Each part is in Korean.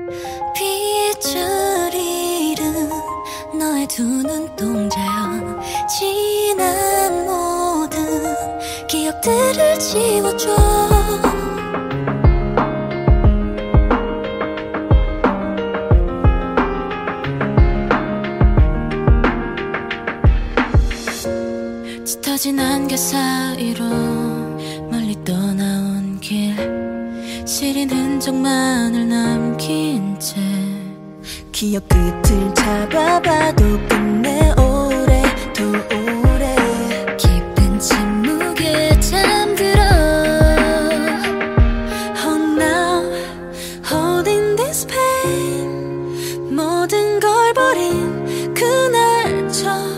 빛을 잃은 너의 두 눈동자여 지난 모든 기억들을 지워줘. 짙어진 안개 사이로 멀리 떠나온 길, 시린 흔적만을 남긴 채 기억 끝을 잡아봐도 끝내 오래 더 오래 깊은 침묵에 잠들어. Oh now holding this pain, 모든 걸 버린 그날처럼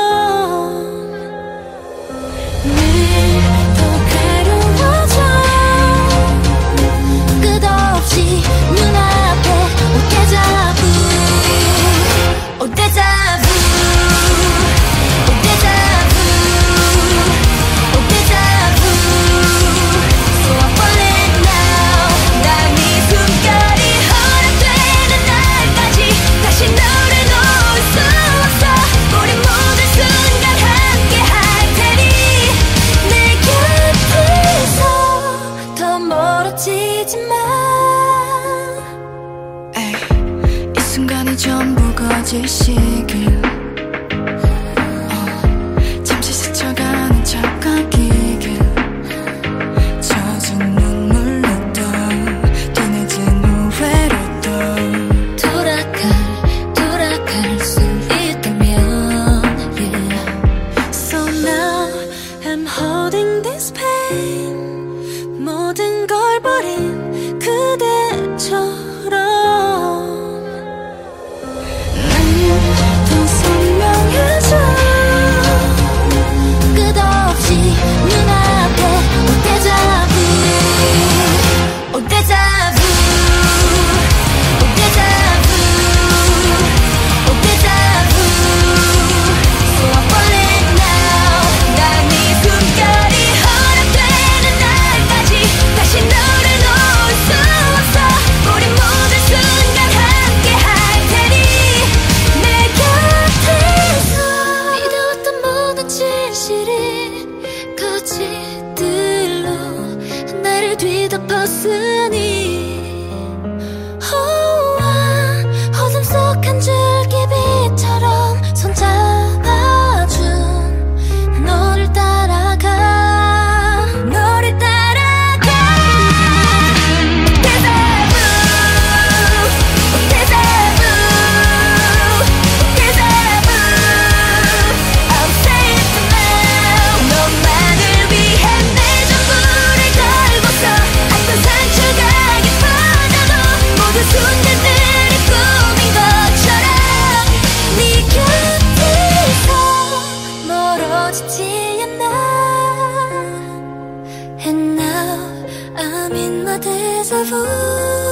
이 순간이 전부 거짓이길 잠시 스쳐가는 척하기길 젖은 눈물로 또 뒤늦은 후회로 또 돌아갈 수 있다면 yeah. So now I'm holding this pain, 모든 걸 버린 그대처럼 뒤덮었으니 어둠 속 한 줄기빛처럼 손잡아준 너를 따라가 Deja vu, deja vu, deja vu. I'll say it now. 너만을 위해 내 전부를 걸고서 상처가 깊어져도 모든 순간들이 꿈인 것처럼 네 곁에서 멀어지지 않아. And now I'm in my deja vu.